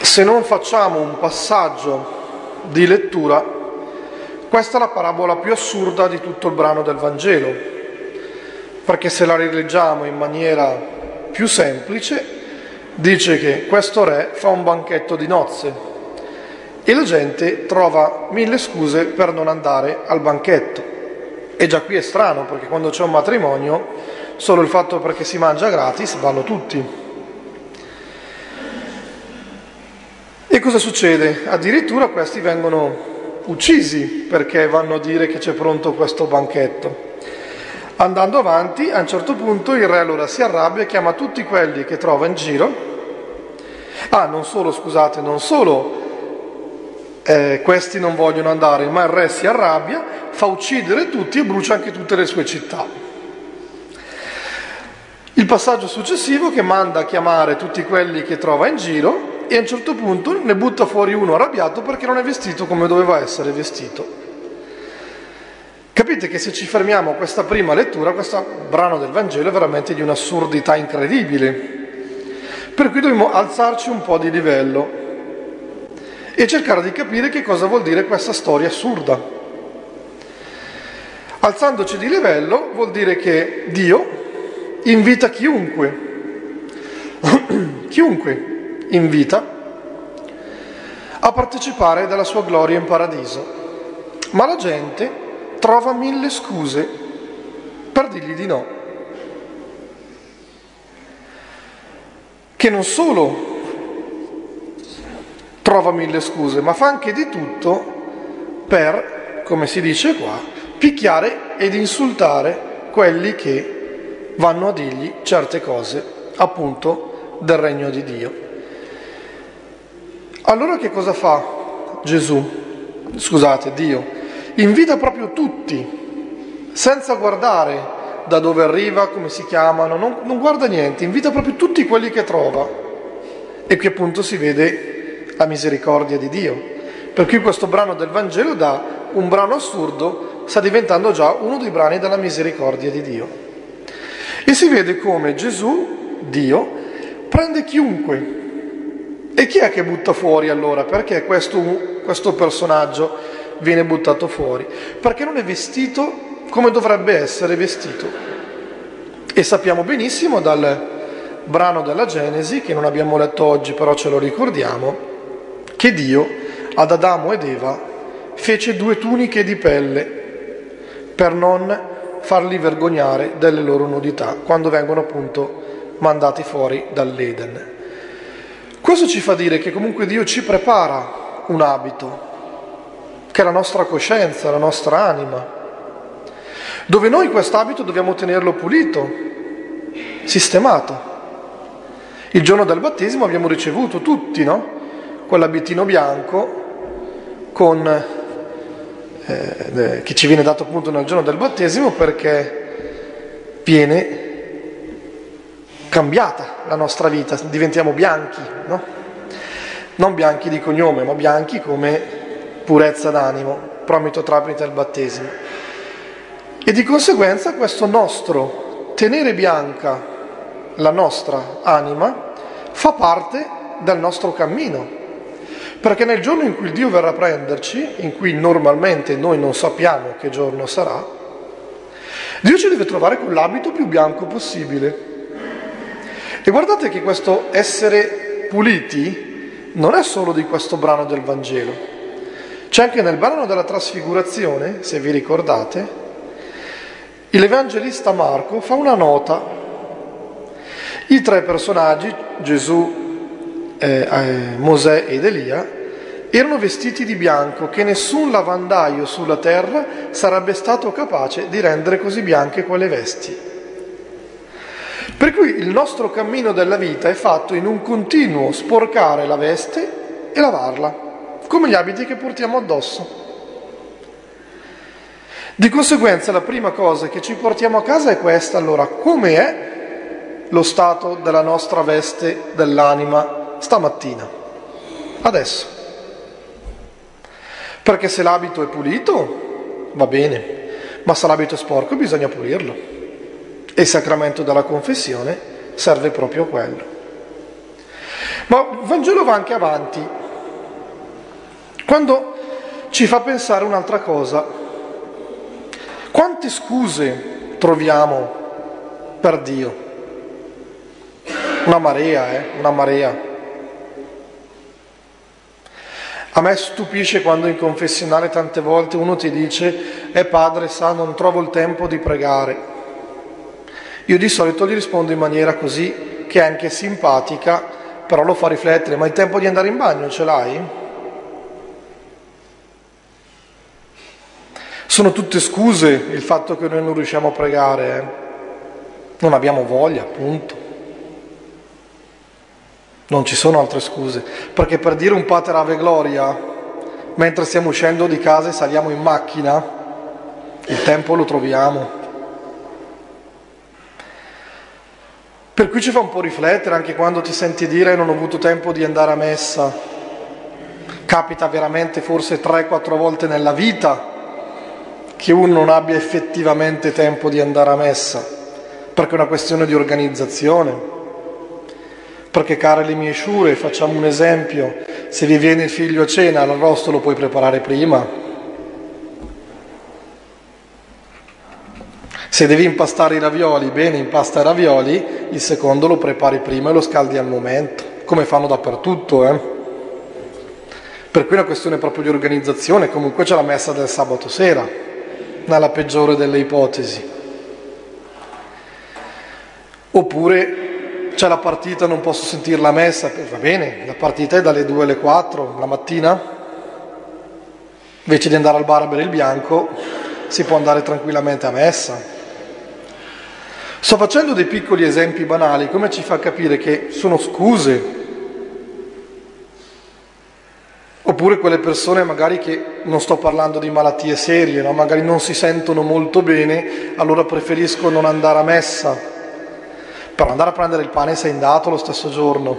Se non facciamo un passaggio di lettura, questa è la parabola più assurda di tutto il brano del Vangelo, perché se la rileggiamo in maniera più semplice, dice che questo re fa un banchetto di nozze e la gente trova 1000 scuse per non andare al banchetto. E già qui è strano, perché quando c'è un matrimonio, solo il fatto perché si mangia gratis, vanno tutti. E cosa succede? Addirittura questi vengono uccisi perché vanno a dire che c'è pronto questo banchetto. Andando avanti, a un certo punto il re allora si arrabbia e chiama tutti quelli che trova in giro. Non solo questi non vogliono andare, ma il re si arrabbia, fa uccidere tutti e brucia anche tutte le sue città. Il passaggio successivo che manda a chiamare tutti quelli che trova in giro e a un certo punto ne butta fuori uno arrabbiato perché non è vestito come doveva essere vestito. Capite che se ci fermiamo a questa prima lettura, questo brano del Vangelo è veramente di un'assurdità incredibile, per cui dobbiamo alzarci un po' di livello e cercare di capire che cosa vuol dire questa storia assurda. Alzandoci di livello vuol dire che Dio invita chiunque invita a partecipare della sua gloria in paradiso, ma la gente trova 1000 scuse per dirgli di no, che non solo trova 1000 scuse, ma fa anche di tutto per, come si dice qua, picchiare ed insultare quelli che vanno a dirgli certe cose, appunto, del regno di Dio. Allora che cosa fa Dio? Invita proprio tutti, senza guardare da dove arriva, come si chiamano, non guarda niente, invita proprio tutti quelli che trova. E qui appunto si vede la misericordia di Dio. Per cui questo brano del Vangelo, da un brano assurdo, sta diventando già uno dei brani della misericordia di Dio. E si vede come Gesù, Dio, prende chiunque. E chi è che butta fuori allora? Perché questo personaggio viene buttato fuori? Perché non è vestito come dovrebbe essere vestito. E sappiamo benissimo dal brano della Genesi, che non abbiamo letto oggi però ce lo ricordiamo, che Dio ad Adamo ed Eva fece 2 tuniche di pelle per non farli vergognare delle loro nudità quando vengono appunto mandati fuori dall'Eden. Questo ci fa dire che comunque Dio ci prepara un abito, che è la nostra coscienza, la nostra anima, dove noi quest'abito dobbiamo tenerlo pulito, sistemato. Il giorno del battesimo abbiamo ricevuto tutti, no? Quell'abitino bianco che ci viene dato appunto nel giorno del battesimo, perché viene cambiata la nostra vita, diventiamo bianchi, no? Non bianchi di cognome, ma bianchi come purezza d'animo, promito tramite il battesimo. E di conseguenza questo nostro tenere bianca la nostra anima fa parte del nostro cammino, perché nel giorno in cui Dio verrà a prenderci, in cui normalmente noi non sappiamo che giorno sarà, Dio ci deve trovare con l'abito più bianco possibile. E guardate che questo essere puliti non è solo di questo brano del Vangelo. C'è anche nel brano della trasfigurazione, se vi ricordate, l'Evangelista Marco fa una nota. I 3 personaggi, Gesù, Mosè ed Elia, erano vestiti di bianco, che nessun lavandaio sulla terra sarebbe stato capace di rendere così bianche quelle vesti. Per cui il nostro cammino della vita è fatto in un continuo sporcare la veste e lavarla, come gli abiti che portiamo addosso. Di conseguenza la prima cosa che ci portiamo a casa è questa: allora, come è lo stato della nostra veste dell'anima stamattina, adesso? Perché se l'abito è pulito va bene, ma se l'abito è sporco bisogna pulirlo. E il sacramento della confessione serve proprio a quello. Ma il Vangelo va anche avanti, quando ci fa pensare un'altra cosa. Quante scuse troviamo per Dio? Una marea, una marea. A me stupisce quando in confessionale tante volte uno ti dice padre, sa, non trovo il tempo di pregare. Io di solito gli rispondo in maniera così, che è anche simpatica, però lo fa riflettere: ma il tempo di andare in bagno ce l'hai? Sono tutte scuse il fatto che noi non riusciamo a pregare, Non abbiamo voglia, appunto. Non ci sono altre scuse, perché per dire un Pater Ave Gloria, mentre stiamo uscendo di casa e saliamo in macchina, il tempo lo troviamo. Per cui ci fa un po' riflettere anche quando ti senti dire non ho avuto tempo di andare a messa. Capita veramente forse 3-4 volte nella vita che uno non abbia effettivamente tempo di andare a messa, perché è una questione di organizzazione. Perché, care le mie sciure, facciamo un esempio: se vi viene il figlio a cena, l'arrosto lo puoi preparare prima. Se devi impastare i ravioli, bene, impasta i ravioli, il secondo lo prepari prima e lo scaldi al momento, come fanno dappertutto, Per cui è una questione proprio di organizzazione. Comunque c'è la messa del sabato sera, nella peggiore delle ipotesi. Oppure c'è la partita, non posso sentire la messa, va bene, la partita è dalle 2 alle 4 la mattina, invece di andare al bar a bere il bianco si può andare tranquillamente a messa. Sto facendo dei piccoli esempi banali, come ci fa capire che sono scuse. Oppure quelle persone magari che, non sto parlando di malattie serie, no? Magari non si sentono molto bene, allora preferisco non andare a messa, per andare a prendere il pane sei andato lo stesso giorno.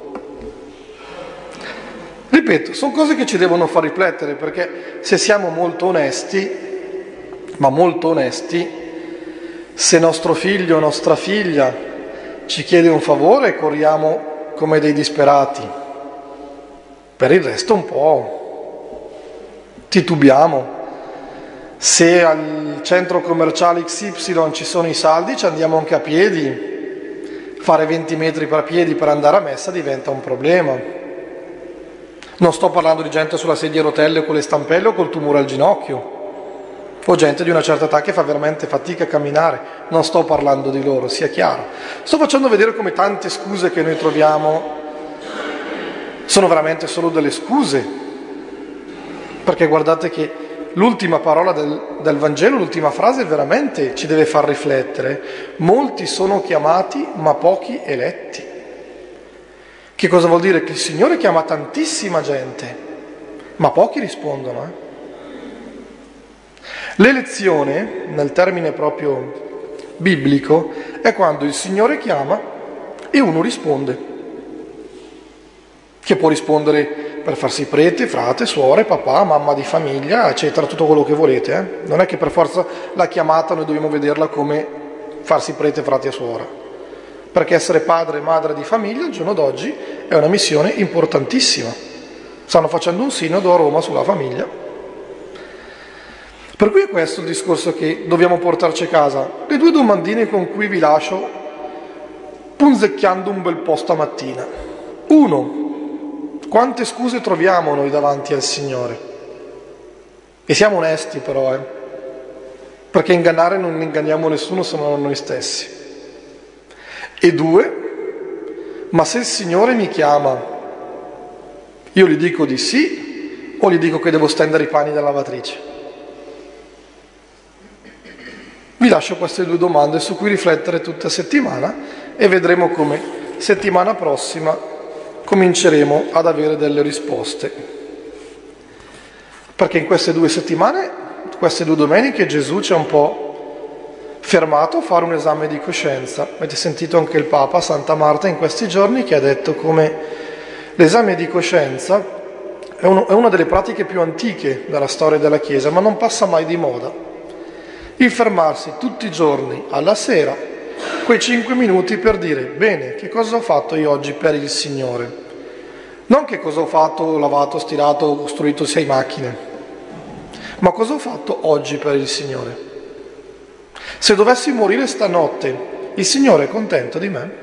Ripeto, sono cose che ci devono far riflettere, perché se siamo molto onesti, ma molto onesti, se nostro figlio o nostra figlia ci chiede un favore corriamo come dei disperati, per il resto un po' titubiamo. Se al centro commerciale XY ci sono i saldi, ci andiamo anche a piedi. Fare 20 metri per piedi per andare a messa diventa un problema. Non sto parlando di gente sulla sedia a rotelle o con le stampelle o col tumore al ginocchio, o gente di una certa età che fa veramente fatica a camminare. Non sto parlando di loro, sia chiaro. Sto facendo vedere come tante scuse che noi troviamo sono veramente solo delle scuse, perché guardate che l'ultima parola del Vangelo, l'ultima frase veramente ci deve far riflettere. Molti sono chiamati ma pochi eletti. Che cosa vuol dire? Che il Signore chiama tantissima gente, ma pochi rispondono. L'elezione, nel termine proprio biblico, è quando il Signore chiama e uno risponde, che può rispondere per farsi prete, frate, suore, papà, mamma di famiglia, eccetera, tutto quello che volete. Non è che per forza la chiamata noi dobbiamo vederla come farsi prete, frate e suora, perché essere padre e madre di famiglia al giorno d'oggi è una missione importantissima. Stanno facendo un sinodo a Roma sulla famiglia. Per cui è questo il discorso che dobbiamo portarci a casa. Le 2 domandine con cui vi lascio punzecchiando un bel po' stamattina. 1. Quante scuse troviamo noi davanti al Signore? E siamo onesti però, perché ingannare non inganniamo nessuno se non noi stessi. E 2, ma se il Signore mi chiama, io gli dico di sì o gli dico che devo stendere i panni dalla lavatrice? Vi lascio queste 2 domande su cui riflettere tutta settimana e vedremo come settimana prossima cominceremo ad avere delle risposte. Perché in queste 2 settimane, queste 2 domeniche, Gesù ci ha un po' fermato a fare un esame di coscienza. Avete sentito anche il Papa, Santa Marta, in questi giorni, che ha detto come l'esame di coscienza è una delle pratiche più antiche della storia della Chiesa, ma non passa mai di moda. Il fermarsi tutti i giorni alla sera, quei 5 minuti per dire: bene, che cosa ho fatto io oggi per il Signore? Non che cosa ho fatto, ho lavato, stirato, ho costruito 6 macchine, ma cosa ho fatto oggi per il Signore? Se dovessi morire stanotte, il Signore è contento di me?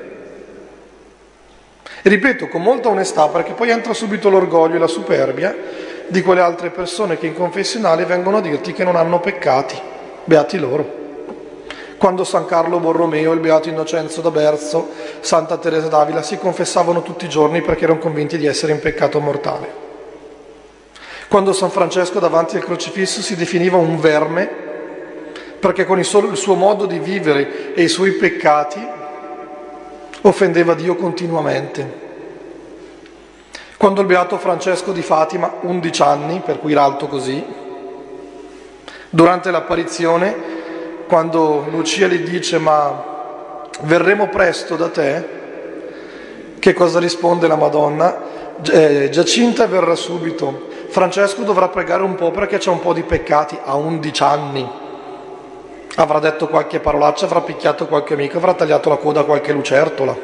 E ripeto con molta onestà, perché poi entra subito l'orgoglio e la superbia di quelle altre persone che in confessionale vengono a dirti che non hanno peccati, beati loro. Quando San Carlo Borromeo, il Beato Innocenzo da Berzo, Santa Teresa d'Avila si confessavano tutti i giorni perché erano convinti di essere in peccato mortale. Quando San Francesco davanti al crocifisso si definiva un verme perché con il suo modo di vivere e i suoi peccati offendeva Dio continuamente. Quando il Beato Francesco di Fatima, 11 anni, per cui era alto così, durante l'apparizione, quando Lucia gli dice ma verremo presto da te, che cosa risponde la Madonna? Giacinta verrà subito, Francesco dovrà pregare un po' perché c'è un po' di peccati, a 11 anni. Avrà detto qualche parolaccia, avrà picchiato qualche amico, avrà tagliato la coda a qualche lucertola.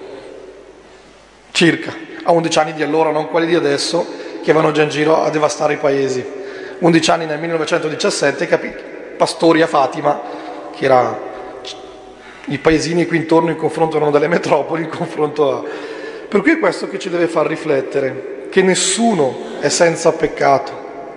Circa, a 11 anni di allora, non quelli di adesso, che vanno già in giro a devastare i paesi. 11 anni nel 1917, pastori a Fatima, che era i paesini qui intorno in confronto erano delle metropoli, in confronto a... Per cui è questo che ci deve far riflettere, che nessuno è senza peccato.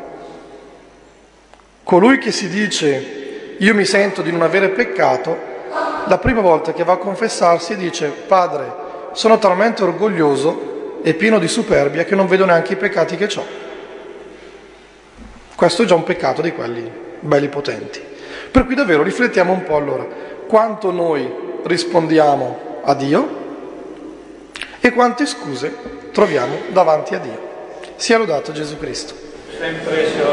Colui che si dice io mi sento di non avere peccato, la prima volta che va a confessarsi dice Padre, sono talmente orgoglioso e pieno di superbia che non vedo neanche i peccati che ho. Questo è già un peccato di quelli belli potenti. Per cui davvero riflettiamo un po' allora, quanto noi rispondiamo a Dio e quante scuse troviamo davanti a Dio. Sia lodato Gesù Cristo. Sempre